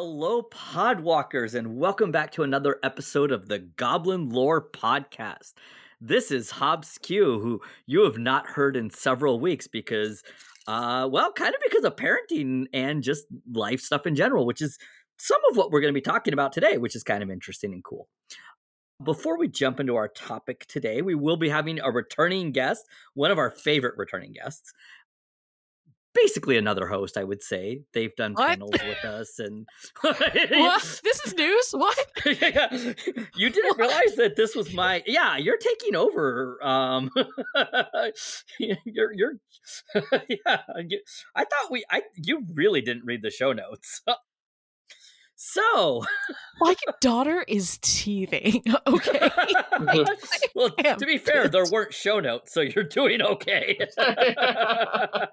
Hello, Podwalkers, and welcome back to another episode of the Goblin Lore Podcast. This is Hobbs Q, who you have not heard in several weeks because, kind of because of parenting and just life stuff in general, which is some of what we're going to be talking about today, which is kind of interesting and cool. Before we jump into our topic today, we will be having a returning guest, one of our favorite returning guests. Basically another host, I would say. They've done panels with us and what? This is news? What? You didn't realize that this was you're taking over. You're you really didn't read the show notes. So my daughter is teething. Okay. Well, to be fair, there weren't show notes, so you're doing okay. I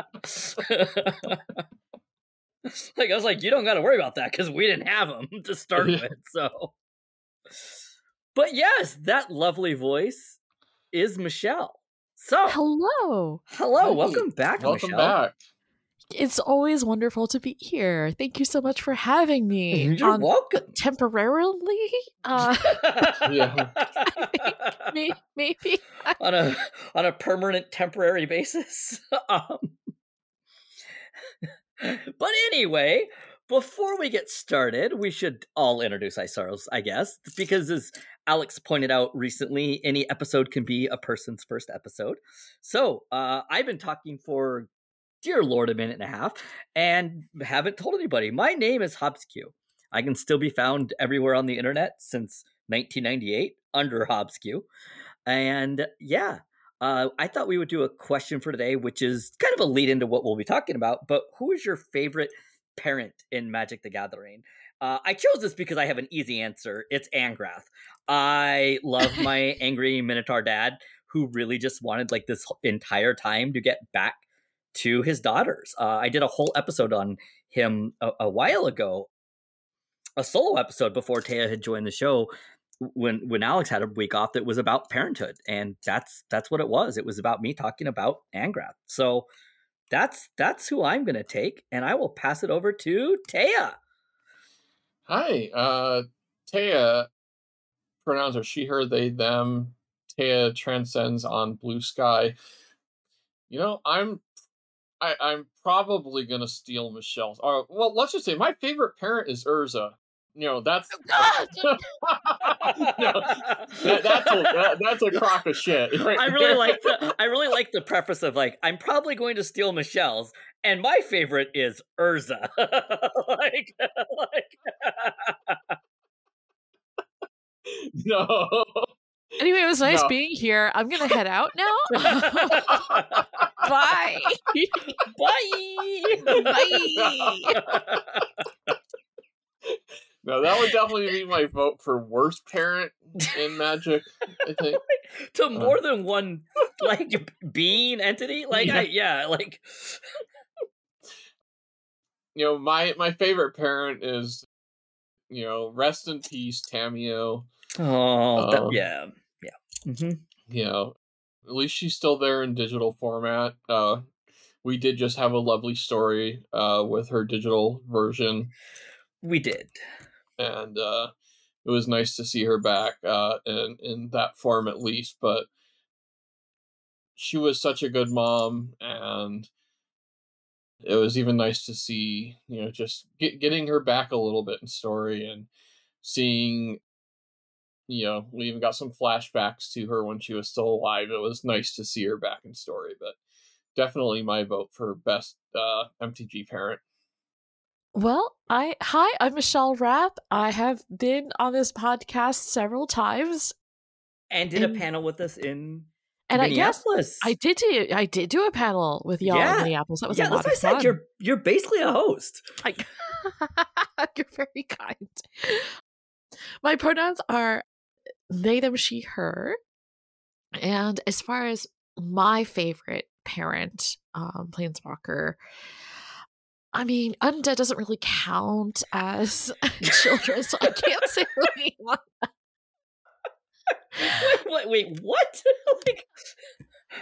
was like, you don't got to worry about that because we didn't have them to start with. So, but yes, that lovely voice is Michelle. So, hello, hey, welcome back, welcome Michelle. Back. It's always wonderful to be here. Thank you so much for having me. You're welcome. Temporarily? Yeah. Maybe. on a permanent temporary basis. But anyway, before we get started, we should all introduce ourselves, I guess, because as Alex pointed out recently, any episode can be a person's first episode. So I've been talking for dear Lord, a minute and a half, and haven't told anybody. My name is Hobbs Q. I can still be found everywhere on the internet since 1998 under Hobbs Q. And I thought we would do a question for today, which is kind of a lead into what we'll be talking about. But who is your favorite parent in Magic the Gathering? I chose this because I have an easy answer. It's Angrath. I love my angry Minotaur dad, who really just wanted like this entire time to get back to his daughters. I did a whole episode on him a while ago, a solo episode before Taya had joined the show when Alex had a week off that was about parenthood. And that's what it was. It was about me talking about Angrath. So that's who I'm going to take. And I will pass it over to Taya. Hi, Taya, pronouns are she, her, they, them. Taya transcends on blue sky. You know, I'm probably gonna steal Michelle's. Well, let's just say my favorite parent is Urza. You know, that's that's a crock of shit. Right? I really like the preface of like, I'm probably going to steal Michelle's, and my favorite is Urza. No. Anyway, it was nice being here. I'm gonna head out now. Bye. Bye. No, that would definitely be my vote for worst parent in Magic, I think. To more than one like being entity? Like You know, my favorite parent is, you know, rest in peace, Tamiyo. Oh, yeah. Mm-hmm. You know, at least she's still there in digital format. We did just have a lovely story with her digital version. We did. And it was nice to see her back in that form at least. But she was such a good mom, and it was even nice to see, you know, just getting her back a little bit in story and seeing, you know, we even got some flashbacks to her when she was still alive. It was nice to see her back in story, but definitely my vote for best MTG parent. Well, I'm Michelle Rapp. I have been on this podcast several times. And did a panel with us in and Minneapolis. I did do a panel with y'all in Minneapolis. That was a lot of fun. You're basically a host. You're very kind. My pronouns are they, them, she, her. And as far as my favorite parent, Planeswalker, I mean, undead doesn't really count as children, so I can't say really one. Wait, what?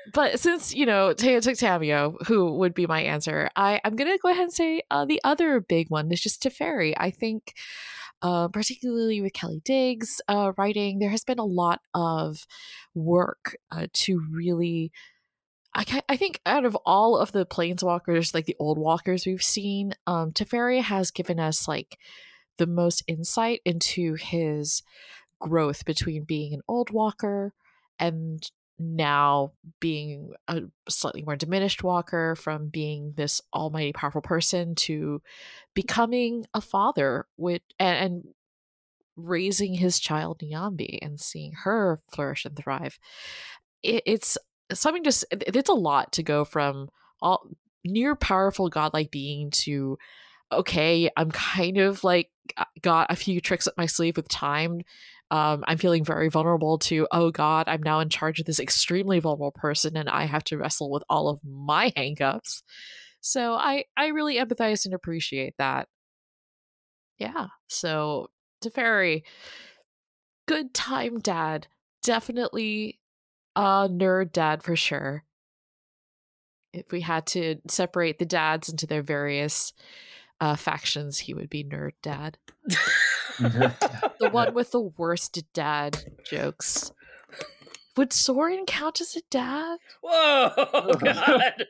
But since, Teo took Tamio, who would be my answer, I'm going to go ahead and say the other big one is just Teferi. I think, particularly with Kelly Diggs writing, there has been a lot of work to really... I think out of all of the Planeswalkers, like the old walkers we've seen, Teferi has given us like the most insight into his growth between being an old walker and now being a slightly more diminished walker, from being this almighty powerful person to becoming a father and raising his child Nyambi and seeing her flourish and thrive. It's something it's a lot to go from all near powerful godlike being to, okay, I'm kind of like got a few tricks up my sleeve with time. I'm feeling very vulnerable to, oh God, I'm now in charge of this extremely vulnerable person and I have to wrestle with all of my hangups. So I really empathize and appreciate that. Yeah. So Teferi, good time dad. Definitely a nerd dad for sure. If we had to separate the dads into their various factions, he would be nerd dad. The one with the worst dad jokes. Would Sorin count as a dad? Whoa, God.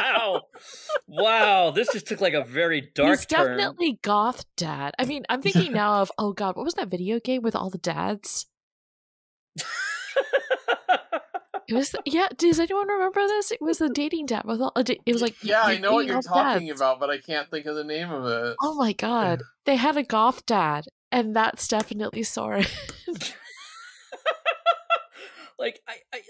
Wow. This just took like a very dark He's turn. Definitely goth dad. I mean, I'm thinking now of, oh God, what was that video game with all the dads? It was, does anyone remember this? It was the dating dad. It was like, I know what you're talking about, but I can't think of the name of it. Oh my God. They had a goth dad, and that's definitely Sorin. Like,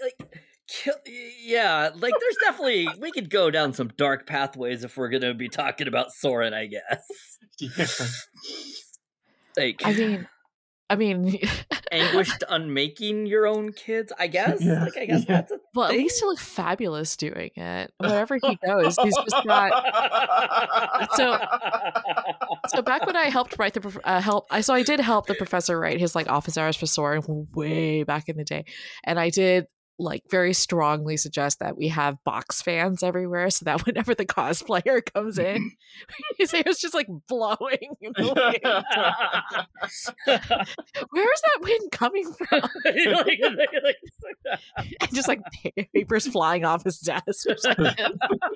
there's definitely, we could go down some dark pathways if we're going to be talking about Sorin, I guess. Yeah. Like, I mean, anguished unmaking your own kids, I guess. Yeah. Like, I guess that's a well, at thing. least he looked fabulous doing it. Wherever he goes, he's just got. So back when I helped write I did help the professor write his like office hours for Sorin way back in the day, and I did like very strongly suggest that we have box fans everywhere so that whenever the cosplayer comes in, his hair's just like blowing in the wind. Where is that wind coming from? And just like papers flying off his desk or something.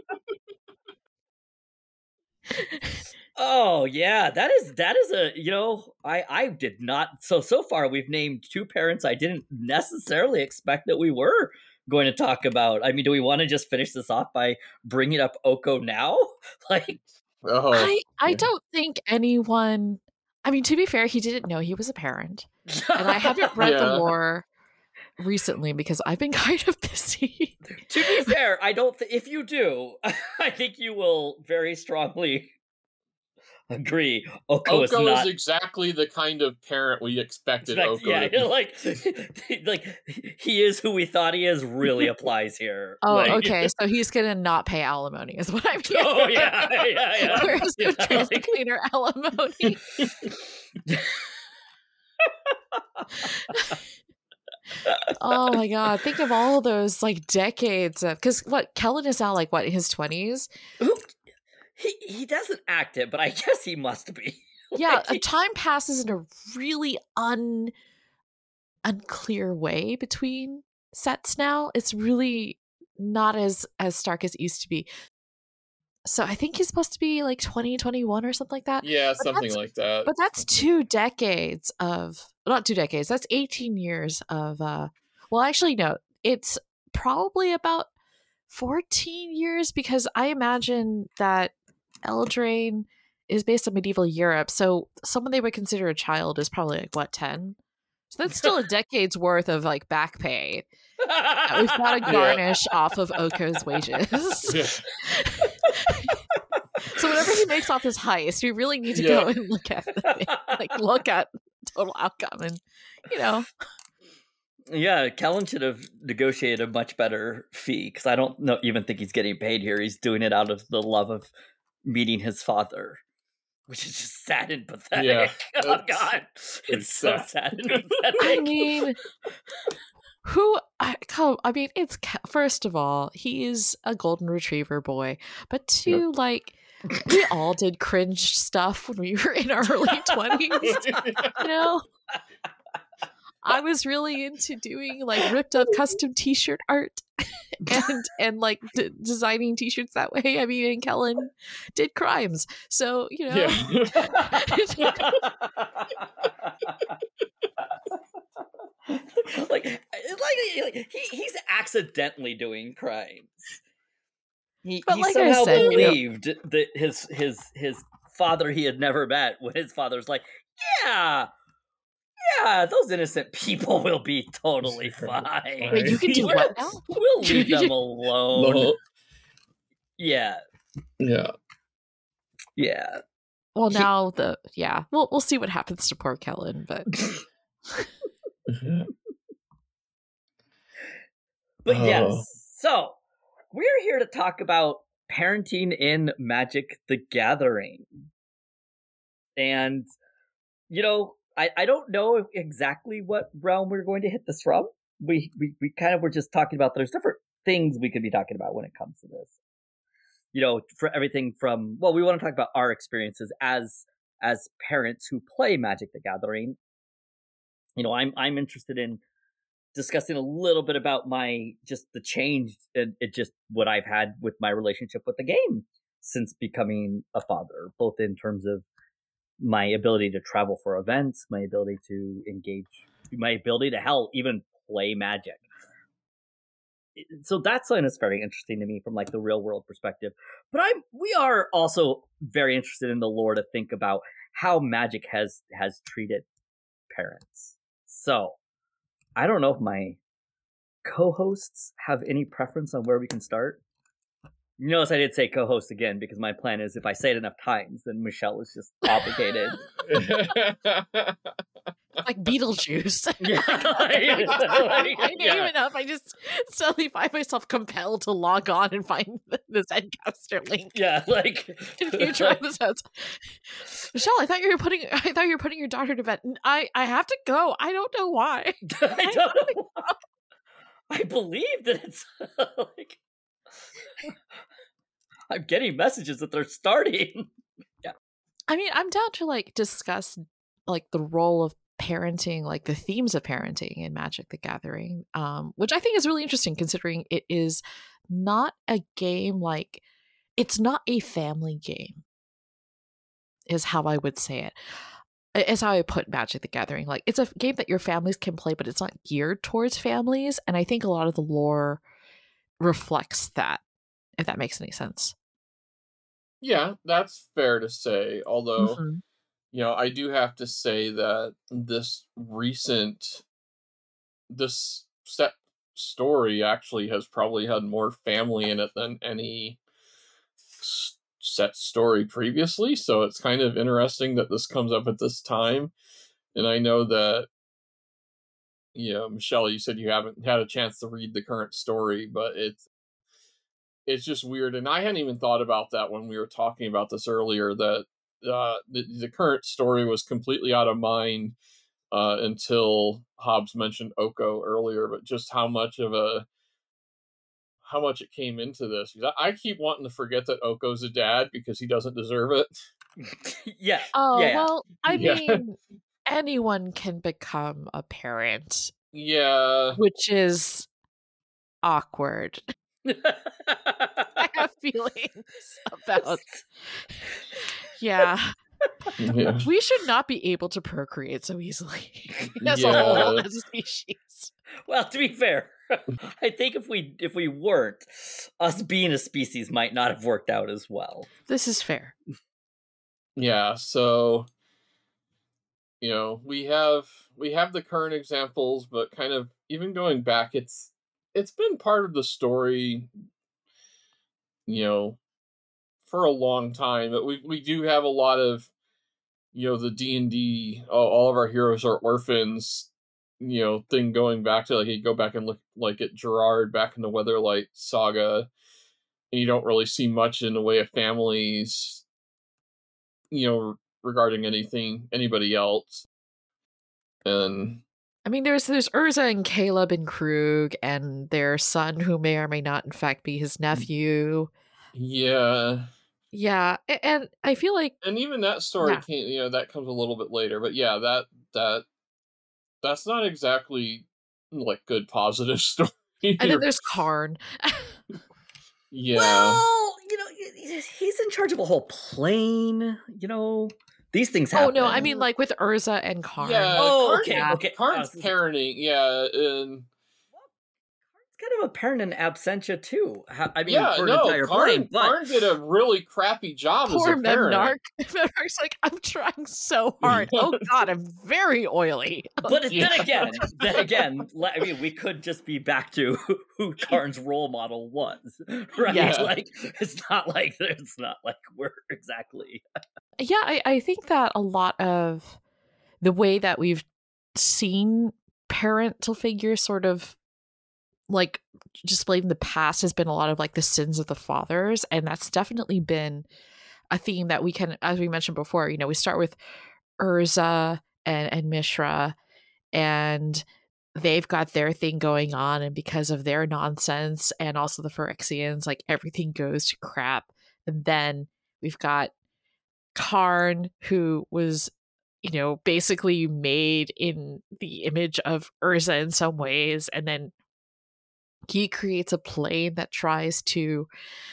Oh yeah, that is a, I did not, so far we've named two parents I didn't necessarily expect that we were going to talk about. I mean, do we want to just finish this off by bringing up Oko now? Like, I don't think anyone, I mean, to be fair, he didn't know he was a parent, and I haven't read the lore recently because I've been kind of busy. To be fair, I don't if you do, I think you will very strongly agree. Oko is exactly the kind of parent we expected Oko to be. like he is who we thought he is really applies here. Oh, okay. So he's gonna not pay alimony, is what I'm hearing. Oh yeah. Where's the transit cleaner alimony? Oh my God! Think of all those like decades of, because Kellen is now like in his 20s. He doesn't act it, but I guess he must be. Yeah, time passes in a really unclear way between sets now. It's really not as stark as it used to be. So I think he's supposed to be like 2021 or something like that. Yeah, something like that. But that's 2 decades of, not 2 decades, that's 18 years of, well, actually, no, it's probably about 14 years, because I imagine that Eldraine is based on medieval Europe, so someone they would consider a child is probably like 10. So that's still a decade's worth of like back pay that we've got to garnish off of Oko's wages. So whenever he makes off his heist, we really need to go and look at total outcome, and Yeah, Kellen should have negotiated a much better fee, because I don't even think he's getting paid here. He's doing it out of the love of meeting his father, which is just sad and pathetic. Yeah, oh God, it's so sad and pathetic. I mean, I mean, first of all, he is a golden retriever boy, but Yep. two, like, we all did cringe stuff when we were in our early 20s. You know, I was really into doing like ripped up custom t-shirt art and like designing t-shirts that way. I mean, and Kellen did crimes, so you know. Yeah. He's accidentally doing crimes. He But like I somehow said, you know- believed that his father he had never met, when his father's like, yeah, those innocent people will be totally fine. Wait, you can do what now? We'll leave them alone. No. Yeah. Yeah. Yeah. Well, now we'll see what happens to poor Kellen, but But Oh. yes, so we're here to talk about parenting in Magic the Gathering. And, you know, I don't know exactly what realm we're going to hit this from. We kind of were just talking about there's different things we could be talking about when it comes to this. You know, for everything from, well, we want to talk about our experiences as parents who play Magic the Gathering. You know, I'm interested in discussing a little bit about just the change and just what I've had with my relationship with the game since becoming a father, both in terms of my ability to travel for events, my ability to engage, my ability to even play Magic. So that's something that's very interesting to me from like the real world perspective. But we are also very interested in the lore to think about how Magic has treated parents. So I don't know if my co-hosts have any preference on where we can start. You notice I did say co-host again because my plan is if I say it enough times, then Michelle is just obligated. like Beetlejuice. Yeah. I name it up. I just suddenly find myself compelled to log on and find the Zencaster link. Yeah, like in future episodes. Michelle, I thought you were putting your daughter to bed. I have to go. I don't know why. I don't know. I believe that it's like I'm getting messages that they're starting. Yeah. I mean, I'm down to like discuss like the role of parenting, like the themes of parenting in Magic the Gathering, which I think is really interesting considering it is not a game like it's not a family game, is how I would say it. Is how I put Magic the Gathering. Like, it's a game that your families can play, but it's not geared towards families. And I think a lot of the lore reflects that, if that makes any sense. Yeah, that's fair to say. Although, you know, I do have to say that this set story actually has probably had more family in it than any set story previously, so it's kind of interesting that this comes up at this time. And I know that, you know, Michelle, you said you haven't had a chance to read the current story, but it's just weird, and I hadn't even thought about that when we were talking about this earlier, that the current story was completely out of mind until Hobbs mentioned Oko earlier, but just how much it came into this. I keep wanting to forget that Oko's a dad because he doesn't deserve it. Yeah. Oh, yeah. well, I Yeah. mean, anyone can become a parent. Yeah. Which is awkward. I have feelings about. Yeah. Yeah. We should not be able to procreate so easily as a Yeah. whole, as a species. Well, to be fair, I think if we weren't, us being a species might not have worked out as well. This is fair. Yeah, so, you know, we have the current examples, but kind of even going back, it's been part of the story, you know, for a long time. But we do have a lot of, you know, the D&D, all of our heroes are orphans, you know, thing going back to, like, you go back and look like at Gerard back in the Weatherlight saga, and you don't really see much in the way of families, you know, regarding anybody else. And I mean, there's Urza and Caleb and Krug and their son, who may or may not, in fact, be his nephew. Yeah. Yeah, and I feel like, And even that story yeah. came, that comes a little bit later. But yeah, that's not exactly like good positive story. And then there's Karn. Yeah. Well, he's in charge of a whole plane. These things happen. Oh no, I mean like with Urza and Karn. Yeah. Oh, Karn, okay. Karn's parenting. Yeah, and kind of a parent in absentia too. I mean, yeah, for an no, entire plane, but Karn did a really crappy job poor as a parent. Memnarch. Memnarch's like, I'm trying so hard. Oh God, I'm very oily. But then again, I mean, we could just be back to who Karn's role model was, right? Yeah. Like, it's not like we're exactly. Yeah, I think that a lot of the way that we've seen parental figures sort of like displayed in the past has been a lot of like the sins of the fathers, and that's definitely been a theme that we can, as we mentioned before, we start with Urza and Mishra, and they've got their thing going on, and because of their nonsense and also the Phyrexians, like everything goes to crap. And then we've got Karn, who was basically made in the image of Urza in some ways, and then he creates a plane that tries to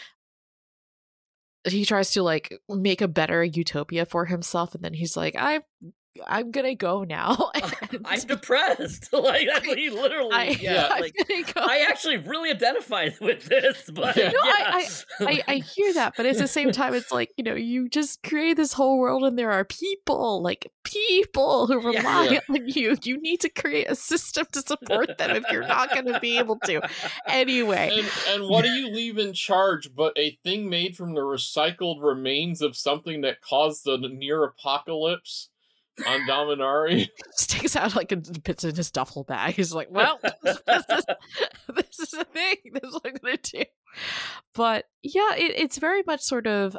like make a better utopia for himself, and then he's like, I'm gonna go now. I'm depressed. Like, that's what he literally. I'm gonna go. I actually really identified with this, but no, I hear that, but at the same time, it's like, you just create this whole world, and there are people who rely on you. You need to create a system to support them if you're not going to be able to. Anyway, and what do you leave in charge but a thing made from the recycled remains of something that caused the near apocalypse on Dominaria? Just takes out like a bits in his duffel bag. He's like, well, this is the thing. This is what I'm gonna do. But yeah, it's very much sort of,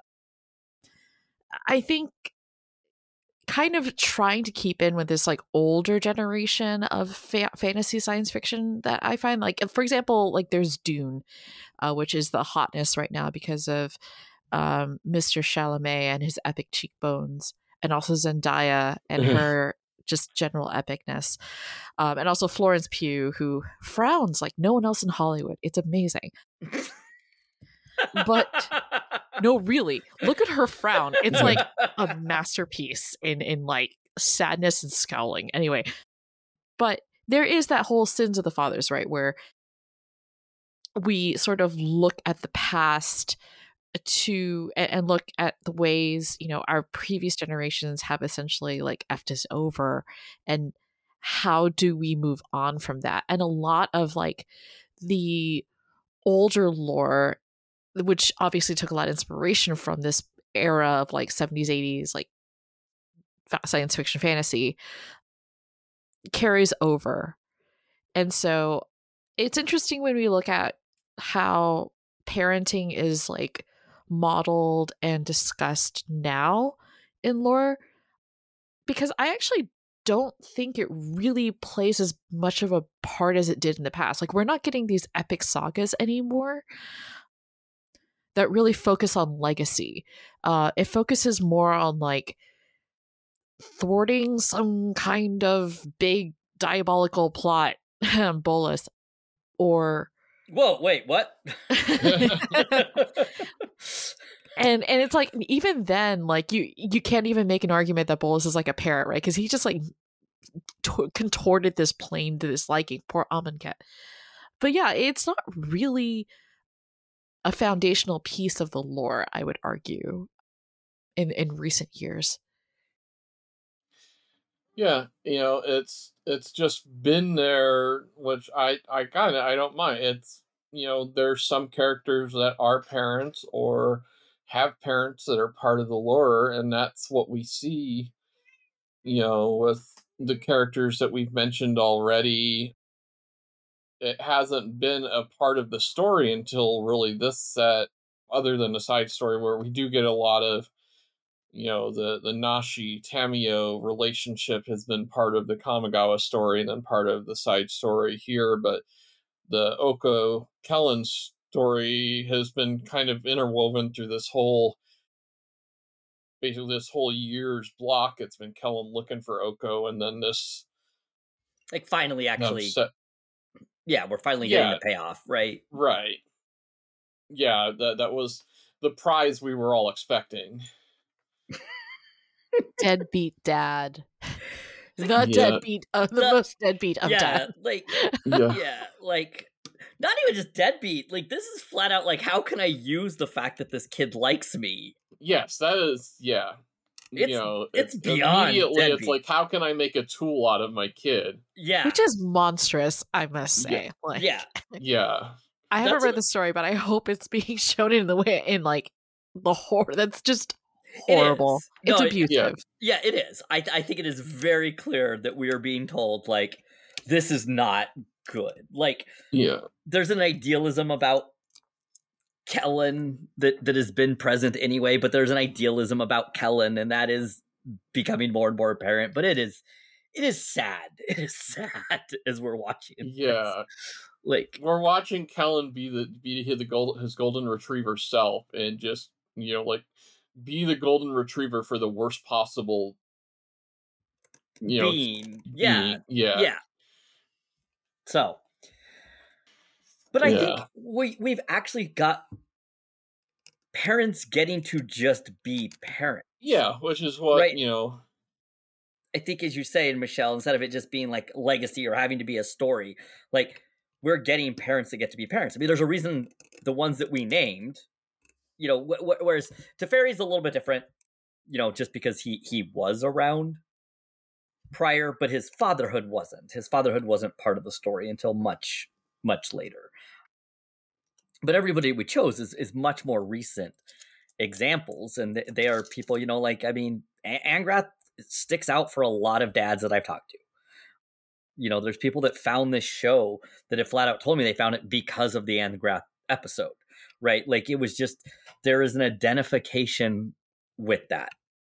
I think, kind of trying to keep in with this like older generation of fantasy science fiction that I find, like, for example, like there's Dune, which is the hotness right now because of Mr. Chalamet and his epic cheekbones, and also Zendaya and her just general epicness. And also Florence Pugh, who frowns like no one else in Hollywood. It's amazing. But no, really, look at her frown. It's like a masterpiece in like sadness and scowling. Anyway, but there is that whole sins of the fathers, right? Where we sort of look at the past and look at the ways our previous generations have essentially like effed us over, and how do we move on from that. And a lot of like the older lore, which obviously took a lot of inspiration from this era of like 70s 80s like science fiction fantasy, carries over. And so it's interesting when we look at how parenting is like modeled and discussed now in lore, because I actually don't think it really plays as much of a part as it did in the past. Like, we're not getting these epic sagas anymore that really focus on legacy. It focuses more on like thwarting some kind of big diabolical plot bolus, or whoa, wait, what? and it's like, even then, like you can't even make an argument that Bolus is like a parrot, right? Because he just like contorted this plane to this liking. Poor Amonkhet. But yeah, it's not really a foundational piece of the lore, I would argue, in recent years. Yeah, it's just been there, which I don't mind. It's, there's some characters that are parents or have parents that are part of the lore, and that's what we see, with the characters that we've mentioned already. It hasn't been a part of the story until really this set, other than the side story where we do get a lot of the Nashi Tamio relationship has been part of the Kamigawa story and then part of the side story here, but the Oko Kellen story has been kind of interwoven through basically this whole year's block. It's been Kellen looking for Oko, and then this like finally actually we're finally getting the payoff, right? Right. Yeah, that was the prize we were all expecting. Deadbeat dad. Deadbeat of the most deadbeat of dad. Like like not even just deadbeat. Like this is flat out like, how can I use the fact that this kid likes me? Yes, that is it's beyond immediately deadbeat. It's like, how can I make a tool out of my kid? Yeah. Which is monstrous, I must say. Yeah. I haven't read the story, but I hope it's being shown in the way in like the horror. That's just horrible. It's abusive. Yeah, it is. I think it is very clear that we are being told like this is not good. Like there's an idealism about Kellen that has been present anyway, but there's an idealism about Kellen, and that is becoming more and more apparent. But it is sad. It is sad as we're watching. Yeah. Like we're watching Kellen be his golden retriever self, and just like be the golden retriever for the worst possible being. Yeah. So, but I think we've actually got parents getting to just be parents. Yeah, which is what I think, as you say, Michelle, instead of it just being like legacy or having to be a story, like we're getting parents that get to be parents. I mean, there's a reason the ones that we named, whereas Teferi's a little bit different, just because he was around prior, but his fatherhood wasn't. His fatherhood wasn't part of the story until much, much later. But everybody we chose is much more recent examples, and they are people, like, I mean, Angrath sticks out for a lot of dads that I've talked to. There's people that found this show that have flat out told me they found it because of the Angrath episode, right? Like it was just, there is an identification with that.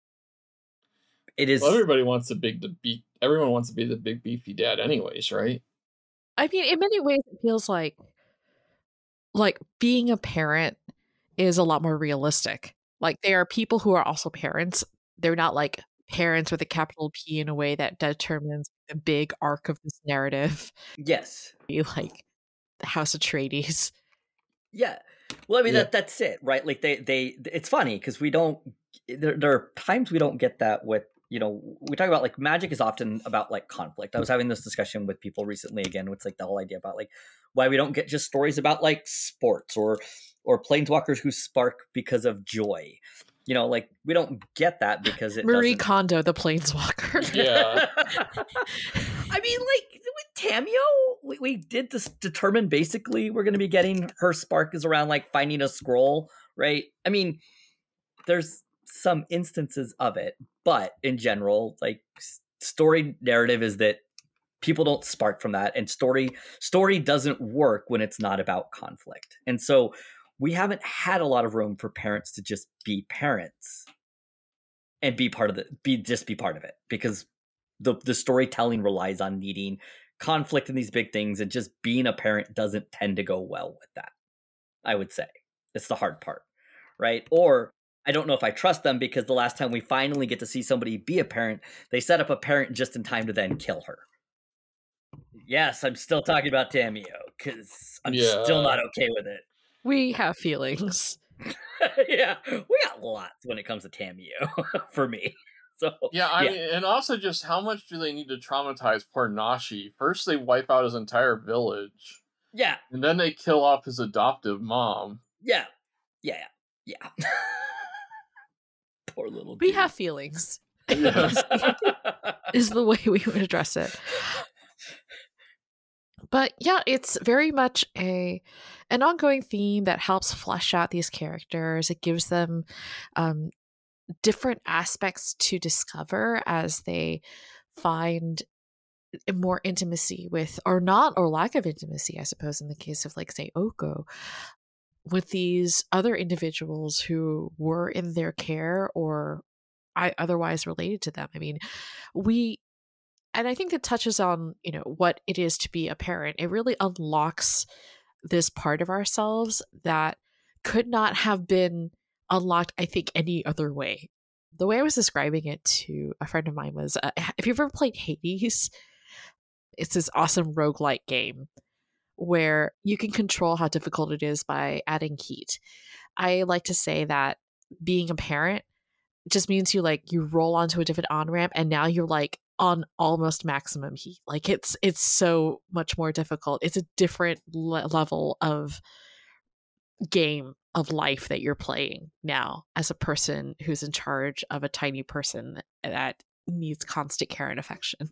It is. Well, everyone wants to be the big beefy dad anyways, right? I mean, in many ways it feels like being a parent is a lot more realistic. Like there are people who are also parents. They're not like parents with a capital P in a way that determines the big arc of this narrative. Yes. You like the House Atreides. Yeah. Well, I mean, that's it, right? Like they it's funny because there are times we don't get that with, we talk about like magic is often about like conflict. I was having this discussion with people recently again. It's like the whole idea about like why we don't get just stories about like sports or planeswalkers who spark because of joy. Like we don't get that because it Marie Kondo, the planeswalker. Yeah. I mean, like with Tamio, we did this determine basically we're going to be getting her spark is around like finding a scroll, right? I mean, there's some instances of it, but in general, like story narrative is that people don't spark from that, and story doesn't work when it's not about conflict. And so we haven't had a lot of room for parents to just be parents and be part of it, be part of it, because the storytelling relies on needing conflict in these big things, and just being a parent doesn't tend to go well with that. I would say it's the hard part, right? Or I don't know if I trust them, because the last time we finally get to see somebody be a parent, they set up a parent just in time to then kill her. Yes, I'm still talking about Tamio because I'm still not okay with it. We have feelings. Yeah, we got lots when it comes to Tamio for me. So I mean, and also just how much do they need to traumatize poor Nashi? First, they wipe out his entire village. Yeah, and then they kill off his adoptive mom. Yeah. Poor little dude. We have feelings. Yes. Is the way we would address it. But yeah, it's very much an ongoing theme that helps flesh out these characters. It gives them different aspects to discover as they find more intimacy with, or not, or lack of intimacy, I suppose, in the case of, like, say, Oko, with these other individuals who were in their care or I otherwise related to them. I mean, and I think it touches on, what it is to be a parent. It really unlocks this part of ourselves that could not have been unlocked, I think, any other way. The way I was describing it to a friend of mine was, if you've ever played Hades, it's this awesome roguelike game where you can control how difficult it is by adding heat. I like to say that being a parent just means you roll onto a different on-ramp, and now you're on almost maximum heat. It's so much more difficult. It's a different level of game of life that you're playing now as a person who's in charge of a tiny person that needs constant care and affection.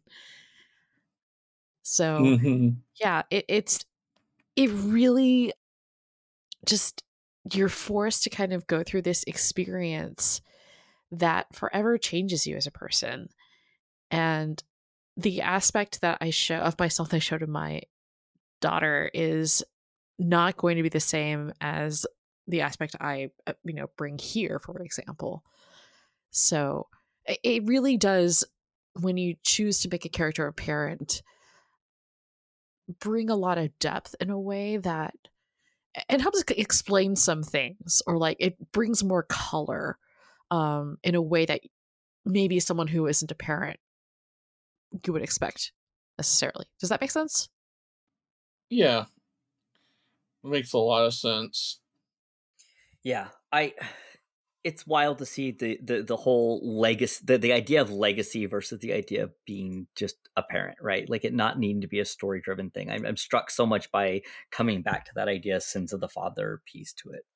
So yeah, it really just, you're forced to kind of go through this experience that forever changes you as a person. And the aspect that I show of myself that I show to my daughter is not going to be the same as the aspect I bring here, for example. So it really does, when you choose to make a character a parent, bring a lot of depth in a way that it helps explain some things, or it brings more color in a way that maybe someone who isn't a parent you would expect necessarily. Does that make sense? Yeah, it makes a lot of sense. Yeah, it's wild to see the whole legacy, the idea of legacy versus the idea of being just a parent, right? It not needing to be a story driven thing. I'm struck so much by coming back to that idea, sins of the father piece to it.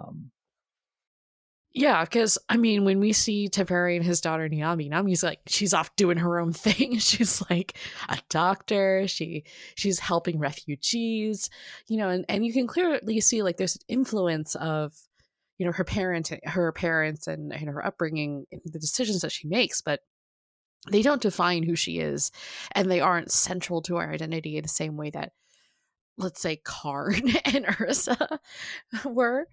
Yeah, because when we see Teferi and his daughter Nami's she's off doing her own thing. She's a doctor. She's helping refugees, and you can clearly see there's an influence of her parents and her upbringing, and the decisions that she makes, but they don't define who she is, and they aren't central to our identity in the same way that, let's say, Karn and Ursa were,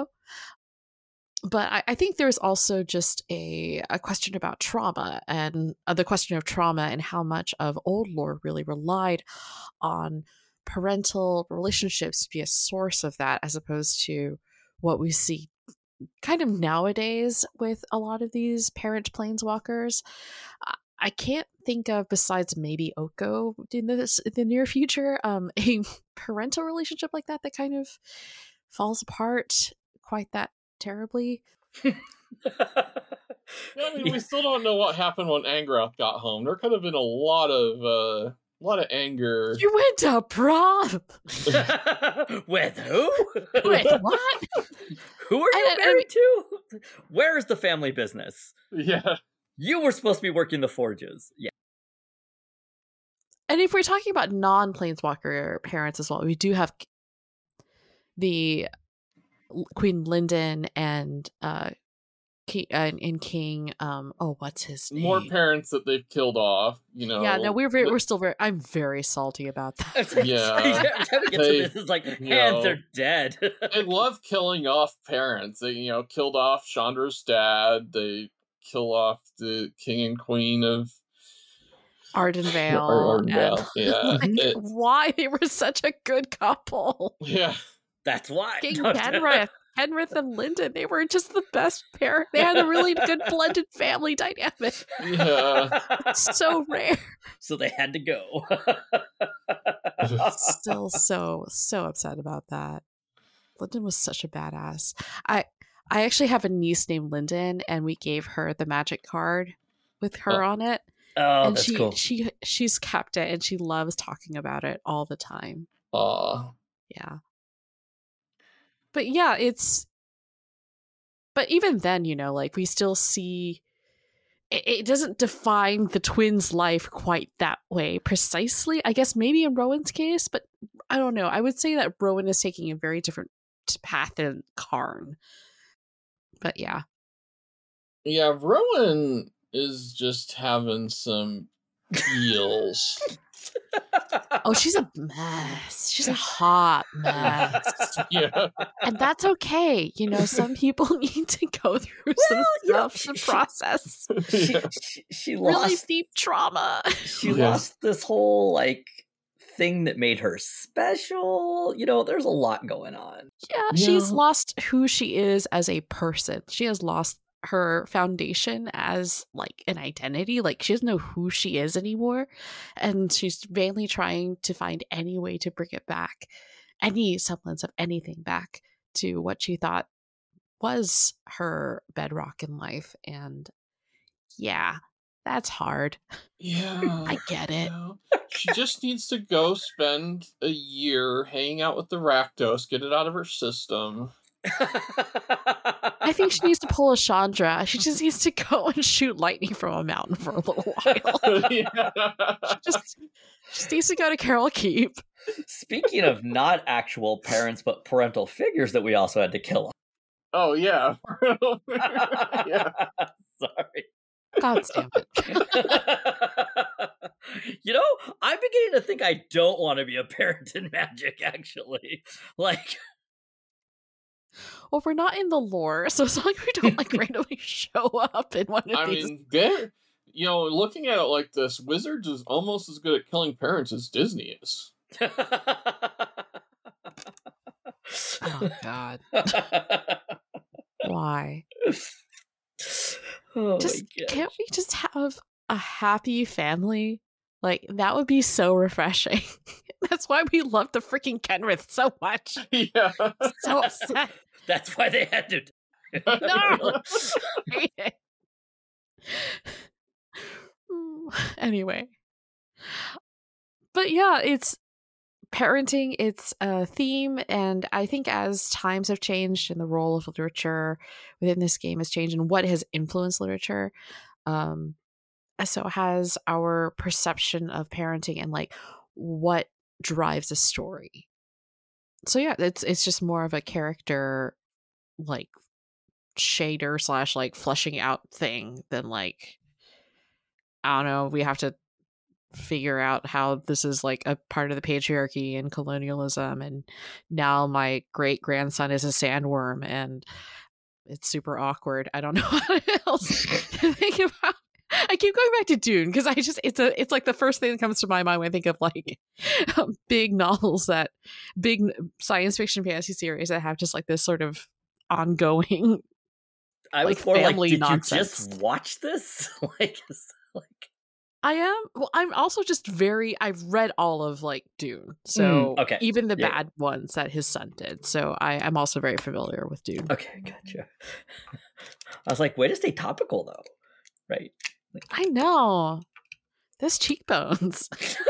But I think there's also just a question about trauma, and the question of trauma and how much of old lore really relied on parental relationships to be a source of that, as opposed to what we see kind of nowadays with a lot of these parent planeswalkers. I can't think of, besides maybe Oko in the near future, a parental relationship like that kind of falls apart quite that terribly. We still don't know what happened when Angrath got home. There could have been a lot of anger. You went to prom with who? With what? Who are you married to? Where is the family business? Yeah, you were supposed to be working the forges. Yeah. And if we're talking about non-planeswalker parents as well, we do have the Queen Linden and King. What's his name? More parents that they've killed off. Yeah, no, we're still very. I'm very salty about that. Yeah, and they're dead. They love killing off parents. They killed off Chandra's dad. They kill off the king and queen of Ardenvale. Yeah, why they were such a good couple. Yeah. That's why. King Penrith and Linden, they were just the best pair. They had a really good blended family dynamic. Yeah. So rare. So they had to go. Still so upset about that. Linden was such a badass. I actually have a niece named Linden, and we gave her the magic card with her on it. Oh, and that's cool. She's kept it, and she loves talking about it all the time. Aw. Yeah. But yeah, but even then, we still see it doesn't define the twins' life quite that way precisely. I guess maybe in Rowan's case, but I don't know. I would say that Rowan is taking a very different path than Karn. But yeah. Yeah, Rowan is just having some feels. Oh, she's a mess. She's a hot mess. Yeah. And that's okay. You know, some people need to go through some stuff to process She really lost deep trauma. she Yeah. lost this whole like thing that made her special. You know, there's a lot going on. Yeah, she's Yeah. lost who she is as a person. She has lost her foundation as like an identity. Like she doesn't know who she is anymore. And she's vainly trying to find any way to bring it back, any semblance of anything back to what she thought was her bedrock in life. And yeah, that's hard. Yeah. I get it. Yeah. She just needs to go spend a year hanging out with the Rakdos, get it out of her system. I think she needs to pull a Chandra. She just needs to go and shoot lightning from a mountain for a little while. Yeah. just needs to go to Carol Keep. Speaking of not actual parents but parental figures that we also had to kill. Oh, yeah. Yeah. Sorry. God damn it. You know, I'm beginning to think I don't want to be a parent in Magic, actually. Like, Well, we're not in the lore, so it's not like we don't like randomly show up in one of I these. mean, looking at it like this, Wizards is almost as good at killing parents as Disney is. Oh God. Why? Oh Just my God. can't we just have a happy family? Like that would be so refreshing. That's why we love the freaking Kenrith so much. Yeah. So upset. That's why they had to. No. Hate it. Anyway. But yeah, it's parenting, it's a theme, and I think as times have changed and the role of literature within this game has changed and what has influenced literature, so has our perception of parenting and like what drives a story. So yeah, it's just more of a character like shader / like fleshing out thing than like, I don't know, we have to figure out how this is like a part of the patriarchy and colonialism, and now my great grandson is a sandworm and it's super awkward. I don't know what else to think about. I keep going back to Dune because it's like the first thing that comes to my mind when I think of like big novels, that big science fiction fantasy series that have just like this sort of ongoing I was like more like, family did nonsense. you just watch this? Like, I am. Well, I'm also just I've read all of like Dune, so okay. even the Yeah. bad ones that his son did. So I'm also very familiar with Dune. Okay, gotcha. I was like, way to stay topical, though, right? I know. Those cheekbones.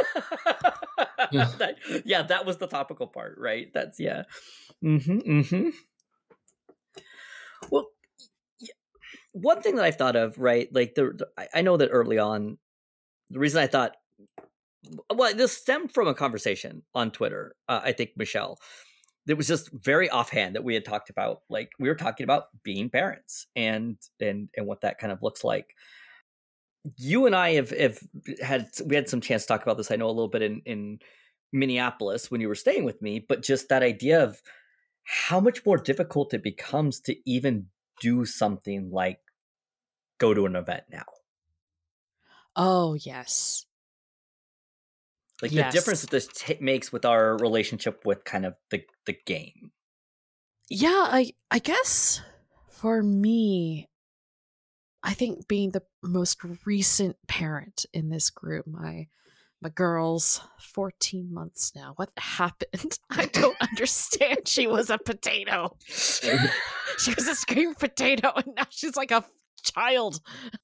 That was the topical part, right? That's yeah. Mm-hmm. Well, yeah. One thing that I've thought of, right? Like I know that early on, the reason I thought, well, this stemmed from a conversation on Twitter. I think Michelle. It was just very offhand that we had talked about, like we were talking about being parents and what that kind of looks like. You and I have had some chance to talk about this. I know a little bit in Minneapolis when you were staying with me, but just that idea of how much more difficult it becomes to even do something like go to an event now. Oh yes. Like Yes. the difference that this makes with our relationship with kind of the game. Yeah, I guess for me, I think being the most recent parent in this group, my girl's 14 months now. What happened? I don't understand. She was a potato. She was a screaming potato, and now she's like a child.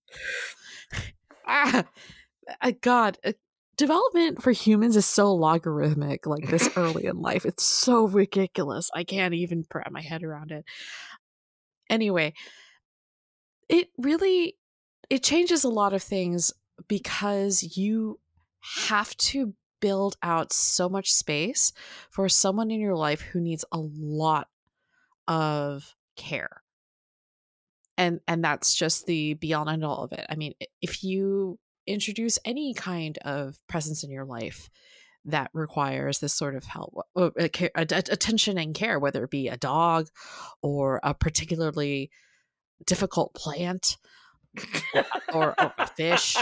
God. Development for humans is so logarithmic, like this early in life. It's so ridiculous. I can't even wrap my head around it. Anyway, it changes a lot of things because you have to build out so much space for someone in your life who needs a lot of care. And that's just the be all and end all of it. I mean, if you introduce any kind of presence in your life that requires this sort of help, attention and care, whether it be a dog or a particularly difficult plant or a fish.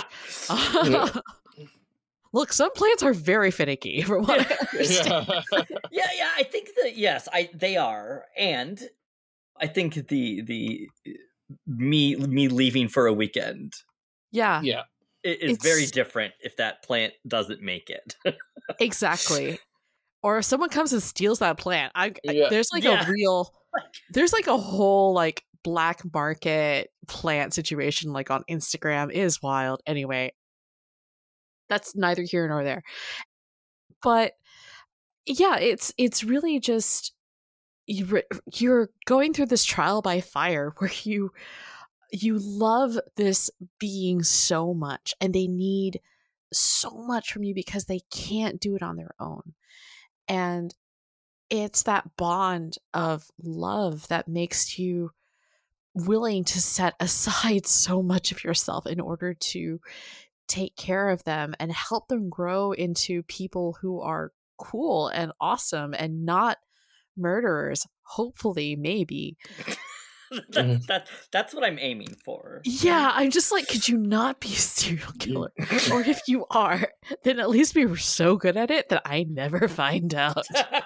Look, some plants are very finicky, from what I understand. Yeah, I think that yes, they are, and I think the me leaving for a weekend, yeah, is very different if that plant doesn't make it. Exactly. Or if someone comes and steals that plant, there's like a real, there's like a whole like black market plant situation like on Instagram. It is wild. Anyway, that's neither here nor there. But yeah, it's really just you're going through this trial by fire where you love this being so much, and they need so much from you because they can't do it on their own. And it's that bond of love that makes you willing to set aside so much of yourself in order to take care of them and help them grow into people who are cool and awesome and not murderers. Hopefully, maybe. That's what I'm aiming for. Yeah, I'm just like, could you not be a serial killer? Or if you are, then at least we were so good at it that I never find out.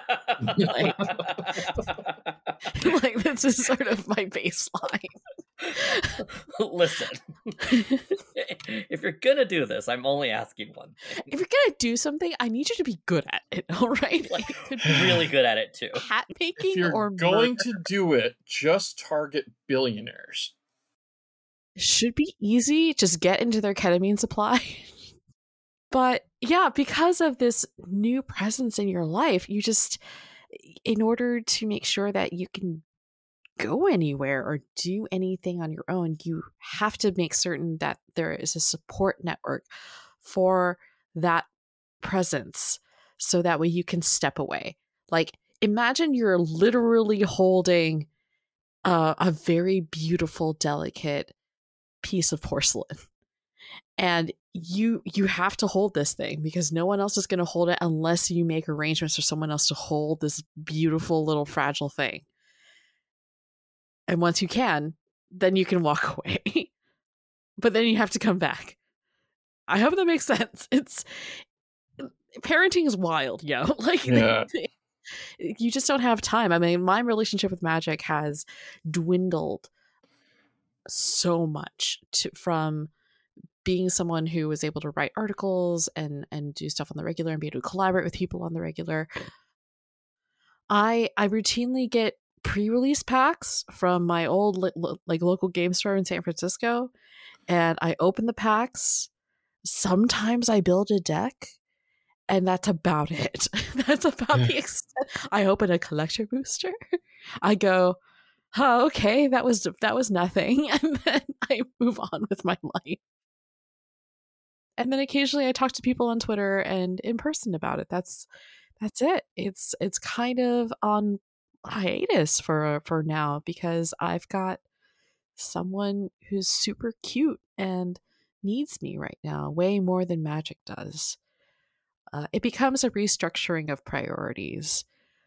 Like this is sort of my baseline. Listen, if you're gonna do this, I'm only asking one thing. If you're gonna do something, I need you to be good at it. All right, like really good at it too. Hat making, if you're or going to do it, just target billionaires. Should be easy. Just get into their ketamine supply. But yeah, because of this new presence in your life, you just, in order to make sure that you can go anywhere or do anything on your own, you have to make certain that there is a support network for that presence, so that way you can step away. Like, imagine you're literally holding a very beautiful, delicate piece of porcelain, and you have to hold this thing because no one else is going to hold it unless you make arrangements for someone else to hold this beautiful little fragile thing. And once you can, then you can walk away. But then you have to come back. I hope that makes sense. Parenting is wild, yo. Like, you just don't have time. I mean, my relationship with magic has dwindled so much from being someone who was able to write articles and do stuff on the regular and be able to collaborate with people on the regular. I routinely get pre-release packs from my old local game store in San Francisco, and I open the packs. Sometimes I build a deck, and that's about it. That's about the extent. I open a collector booster. I go, oh, okay, that was nothing, and then I move on with my life. And then occasionally I talk to people on Twitter and in person about it. That's it. It's kind of on hiatus for now because I've got someone who's super cute and needs me right now way more than magic does. It becomes a restructuring of priorities.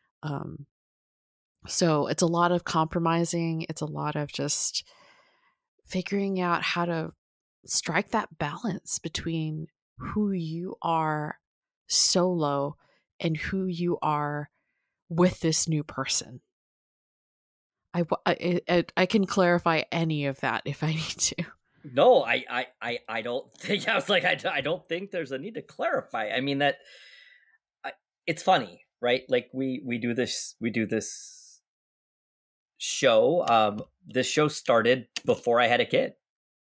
So it's a lot of compromising. It's a lot of just figuring out how to strike that balance between who you are solo and who you are with this new person. I can clarify any of that if I need to. No, I don't think. I was like, I don't think there's a need to clarify. I mean, it's funny, right? Like we do this show. This show started before I had a kid.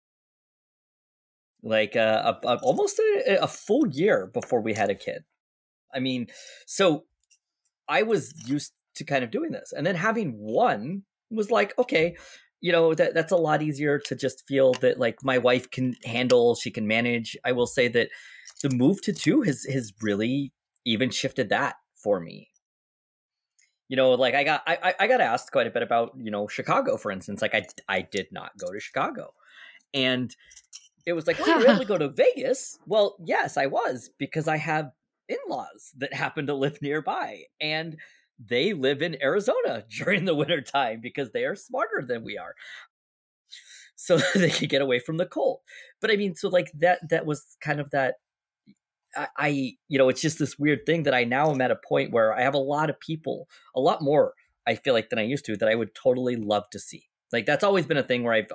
Like almost a full year before we had a kid. I mean, so I was used to kind of doing this, and then having one was like, okay, you know, that's a lot easier to just feel that like my wife can handle, she can manage. I will say that the move to 2 has really even shifted that for me. You know, like I got asked quite a bit about, you know, Chicago, for instance. Like I did not go to Chicago, and it was like, well, you were able to go to Vegas. Well, yes, I was, because I have in-laws that happen to live nearby, and they live in Arizona during the winter time because they are smarter than we are. So they could get away from the cold. But I mean, so like that was kind of that. I it's just this weird thing that I now am at a point where I have a lot of people, a lot more, I feel like, than I used to, that I would totally love to see. Like that's always been a thing where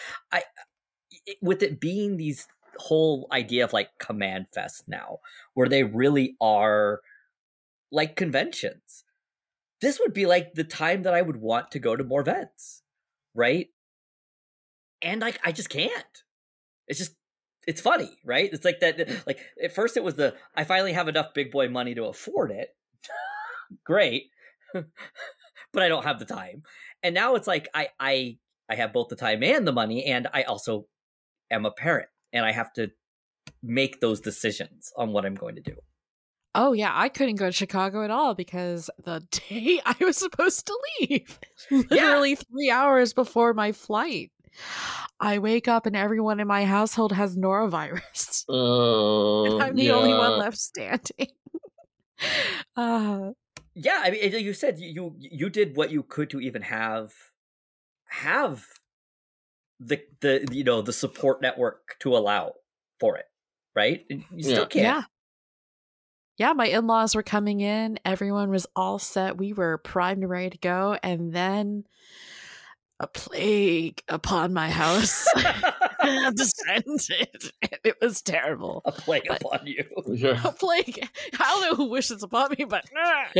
with it being these whole idea of like Command Fest now, where they really are like conventions. This would be like the time that I would want to go to more events, right? And like I just can't. It's funny, right? It's like that. Like at first it was I finally have enough big boy money to afford it. Great. But I don't have the time. And now it's like I have both the time and the money, and I also am a parent, and I have to make those decisions on what I'm going to do. Oh yeah, I couldn't go to Chicago at all because the day I was supposed to leave, literally 3 hours before my flight, I wake up and everyone in my household has norovirus. And I'm the only one left standing. Yeah, I mean, you said you did what you could to even have the the support network to allow for it, right? And you still can't. Yeah, my in-laws were coming in. Everyone was all set. We were primed and ready to go. And then a plague upon my house descended. It was terrible. A plague upon you. Yeah. A plague. I don't know who wishes upon me, but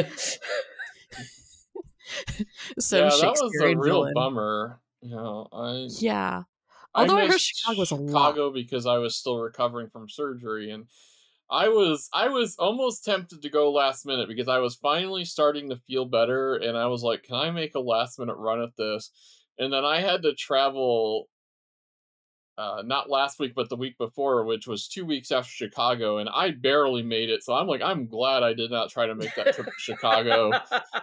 so that was a real bummer. Yeah. Although I heard Chicago was a lot. Chicago because I was still recovering from surgery, and I was almost tempted to go last minute because I was finally starting to feel better, and I was like, can I make a last minute run at this? And then I had to travel not last week but the week before, which was 2 weeks after Chicago, and I barely made it. So I'm glad I did not try to make that trip to Chicago.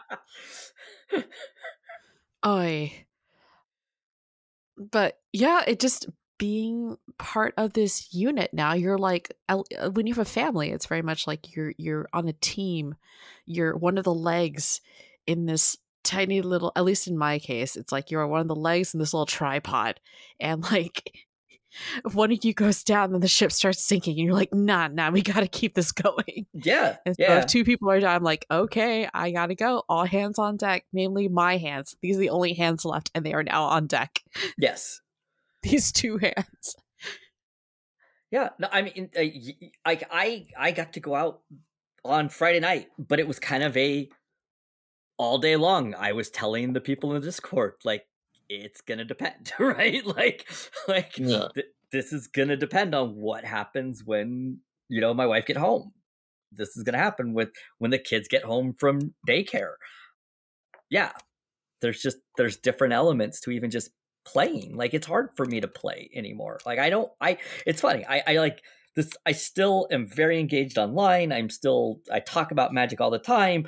But yeah, it just being part of this unit now, you're like, when you have a family, it's very much like you're on a team. You're one of the legs in this tiny little, at least in my case, it's like you're one of the legs in this little tripod, and like if one of you goes down, then the ship starts sinking, and you're like, nah, we gotta keep this going. Yeah. And so if 2 people are down, I'm like, okay, I gotta go. All hands on deck, namely my hands. These are the only hands left, and they are now on deck. Yes. These 2 hands. Yeah. No, I mean, I got to go out on Friday night, but it was kind of all day long. I was telling the people in the Discord, like, it's gonna depend, right? Like this is gonna depend on what happens when my wife get home. This is gonna happen when the kids get home from daycare. Yeah, there's different elements to even just playing. Like it's hard for me to play anymore. Like it's funny. I like this. I still am very engaged online. I talk about Magic all the time.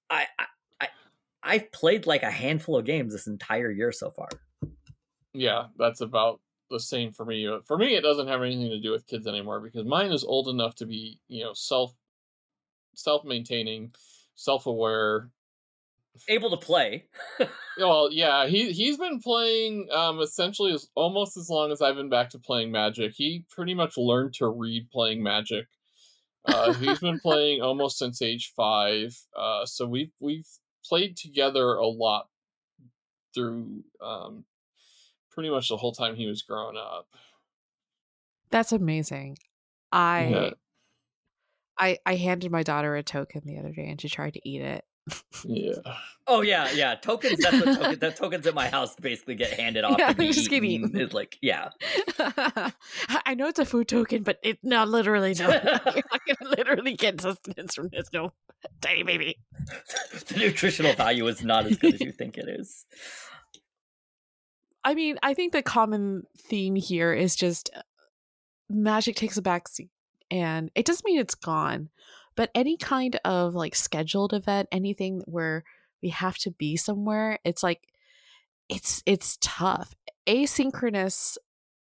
I've played like a handful of games this entire year so far. Yeah, that's about the same for me. For me, it doesn't have anything to do with kids anymore because mine is old enough to be, self-maintaining, self-aware, able to play. Well, yeah, he's been playing essentially almost as long as I've been back to playing Magic. He pretty much learned to read playing Magic. He's been playing almost since age 5. So we've played together a lot through pretty much the whole time he was growing up. That's amazing. I handed my daughter a token the other day and she tried to eat it. Yeah. Oh yeah. Tokens. That's tokens at my house basically get handed off. Yeah, to be just get eaten. It's like, yeah. I know it's a food token, but it no, literally no. You're not gonna literally get sustenance from this, no, tiny baby. The nutritional value is not as good as you think it is. I mean, I think the common theme here is just Magic takes a backseat, and it doesn't mean it's gone. But any kind of like scheduled event, anything where we have to be somewhere, it's like it's tough. Asynchronous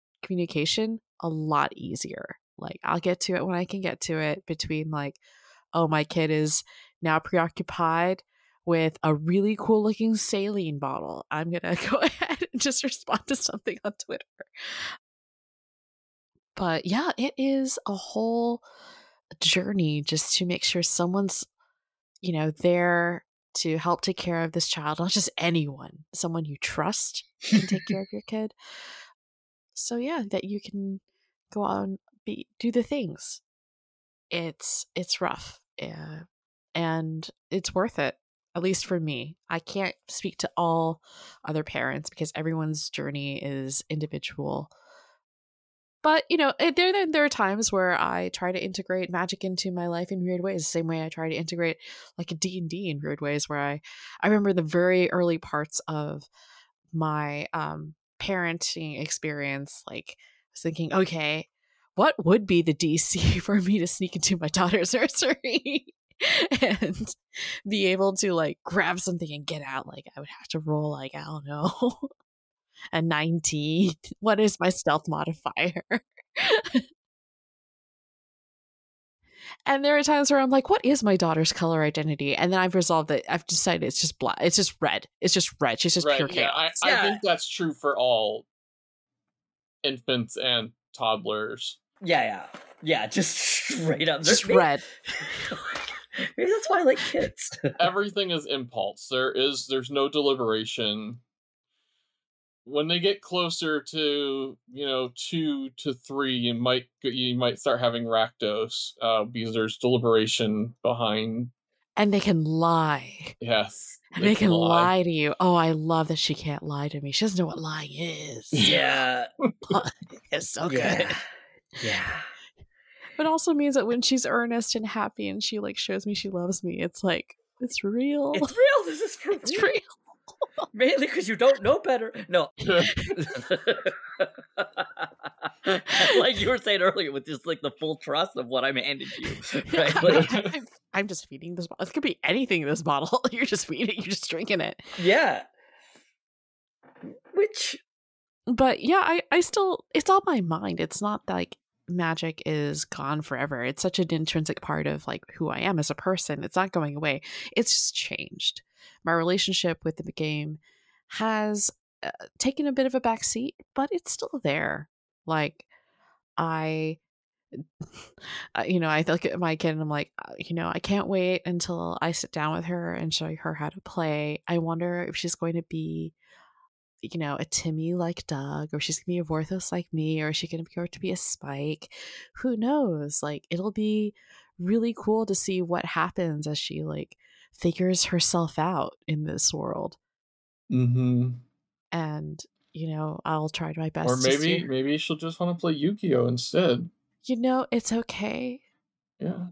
communication, a lot easier. Like I'll get to it when I can get to it between like, oh, my kid is now preoccupied with a really cool looking saline bottle, I'm going to go ahead and just respond to something on Twitter. But yeah, it is a whole journey just to make sure someone's, there to help take care of this child, not just anyone, someone you trust can take care of your kid. So yeah, that you can go on, do the things. It's rough, and it's worth it, at least for me. I can't speak to all other parents because everyone's journey is individual. But, there are times where I try to integrate magic into my life in weird ways, the same way I try to integrate like a D&D in weird ways, where I remember the very early parts of my parenting experience, like I was thinking, okay, what would be the DC for me to sneak into my daughter's nursery and be able to like grab something and get out? Like I would have to roll like, I don't know, a 19. What is my stealth modifier? And there are times where I'm like, what is my daughter's color identity? And then I've resolved that I've decided it's just black. It's just red. It's just red. She's just pure chaos. I think that's true for all infants and toddlers. Yeah. Just straight up. Just red. Maybe that's why I like kids. Everything is impulse. There's no deliberation. When they get closer to 2 to 3, you might start having Rakdos because there's deliberation behind. And they can lie. Yes, they can lie to you. Oh, I love that she can't lie to me. She doesn't know what lying is. Yeah, it's so good. Yeah. But also means that when she's earnest and happy and she like shows me she loves me, it's like it's real. It's real. This is for real. It's real. Mainly because you don't know better. No. Like you were saying earlier, with just like the full trust of what I'm handing you. Right? Like, I'm just feeding this bottle. It could be anything in this bottle. You're just feeding, you're just drinking it. Yeah. But yeah, I still, it's on my mind. It's not like magic is gone forever. It's such an intrinsic part of like who I am as a person. It's not going away. It's just changed. My relationship with the game has taken a bit of a backseat, but it's still there. Like I look at my kid and I'm like, I can't wait until I sit down with her and show her how to play. I wonder if she's going to be, a Timmy like Doug, or she's gonna be a Vorthos like me, or is she gonna grow to be a Spike? Who knows? Like, it'll be really cool to see what happens as she like figures herself out in this world. Mm-hmm. And I'll try my best. Or maybe she'll just want to play Yu-Gi-Oh instead. It's okay. Yeah.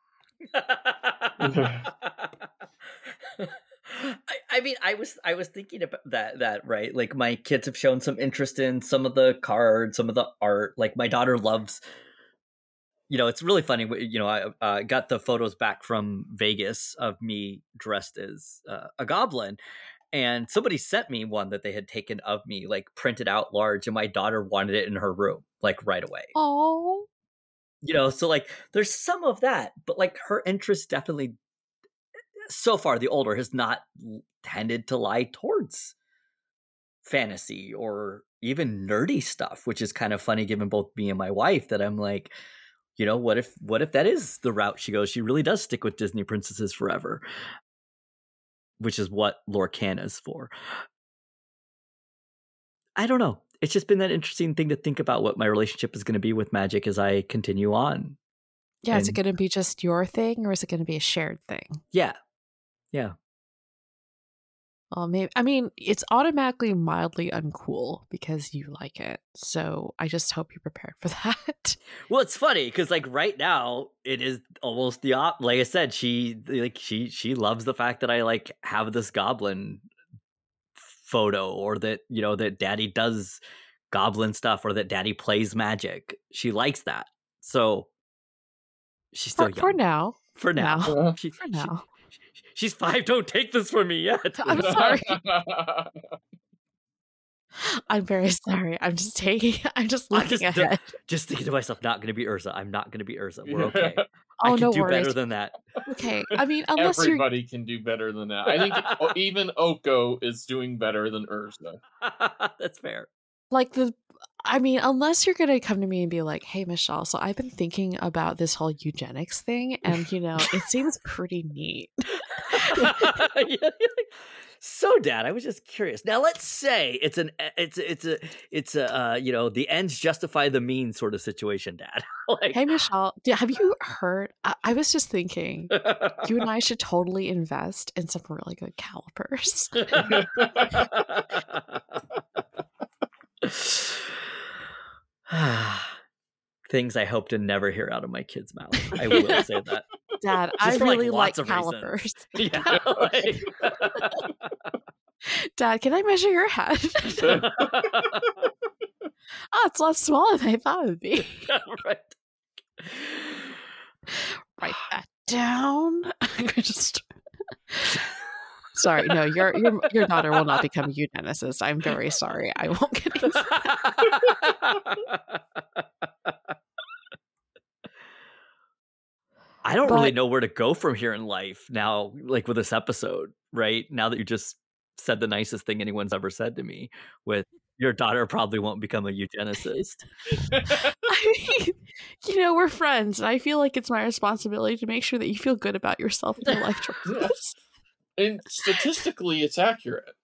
I mean, I was thinking about that right. Like my kids have shown some interest in some of the cards, some of the art. Like my daughter loves. It's really funny. I got the photos back from Vegas of me dressed as a goblin, and somebody sent me one that they had taken of me, like printed out large, and my daughter wanted it in her room, like right away. Oh, so like there's some of that, but like her interest definitely, so far the older, has not tended to lie towards fantasy or even nerdy stuff, which is kind of funny given both me and my wife, that I'm like, what if that is the route she goes? She really does stick with Disney princesses forever, which is what Lorcan is for. I don't know. It's just been that interesting thing to think about what my relationship is going to be with magic as I continue on. Yeah, is it going to be just your thing, or is it going to be a shared thing? Yeah. Well, maybe. I mean, it's automatically mildly uncool because you like it. So I just hope you're prepared for that. Well, it's funny because like right now it is almost the like I said, she loves the fact that I like have this goblin photo, or that that Daddy does goblin stuff, or that Daddy plays magic. She likes that. So she's still young. For now. For now. She's 5. Don't take this from me yet. I'm sorry. I'm very sorry. I'm just looking ahead. Just thinking to myself, not going to be Urza. I'm not going to be Urza. We're okay. Oh, I can no do worries. better than that. Okay, I mean, unless you're Everybody can do better than that. I think even Oko is doing better than Urza. That's fair. like unless you're gonna come to me and be like, "Hey, Michelle, so I've been thinking about this whole eugenics thing, and it seems pretty neat." Yeah. So, Dad, I was just curious. Now, let's say it's a the ends justify the means sort of situation, Dad. Like, Hey, Michelle, have you heard? I was just thinking, you and I should totally invest in some really good calipers. Things I hope to never hear out of my kid's mouth. I will say that. Dad, Just I for, really like lots of calipers. Yeah. Dad, can I measure your head? Oh, it's a lot smaller than I thought it would be. Right. Write that down. Sorry, no, your daughter will not become a eugenicist. I'm very sorry. I won't get into that. I don't really know where to go from here in life now, like with this episode, right? Now that you just said the nicest thing anyone's ever said to me with your daughter probably won't become a eugenicist. I mean, we're friends, and I feel like it's my responsibility to make sure that you feel good about yourself and your life choices. And statistically, it's accurate.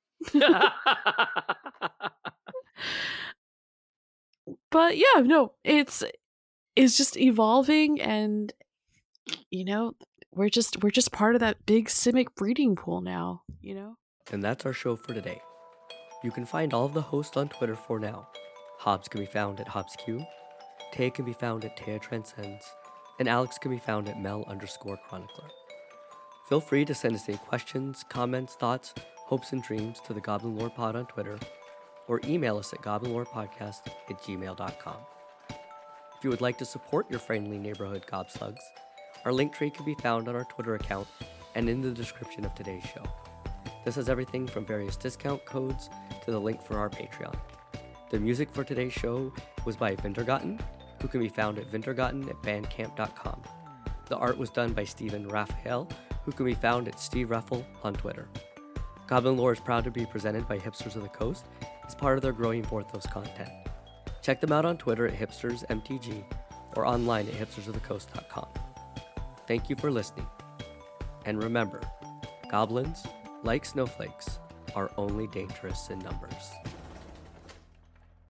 But yeah, no, it's just evolving, and we're just part of that big Simic breeding pool now. And that's our show for today. You can find all of the hosts on Twitter for now. Hobbs can be found at HobbsQ, Taya can be found at Taya Transcends, and Alex can be found at Mel_Chronicler. Feel free to send us any questions, comments, thoughts, hopes, and dreams to the Goblin Lore Pod on Twitter, or email us at goblinlorepodcast@gmail.com. If you would like to support your friendly neighborhood gobslugs, our link tree can be found on our Twitter account and in the description of today's show. This has everything from various discount codes to the link for our Patreon. The music for today's show was by Vintergotten, who can be found at vintergotten@bandcamp.com. The art was done by Stephen Raphael, who can be found at Steve Raffle on Twitter. Goblin Lore is proud to be presented by Hipsters of the Coast as part of their growing Vorthos content. Check them out on Twitter at hipstersmtg or online at hipstersofthecoast.com. Thank you for listening. And remember, goblins, like snowflakes, are only dangerous in numbers.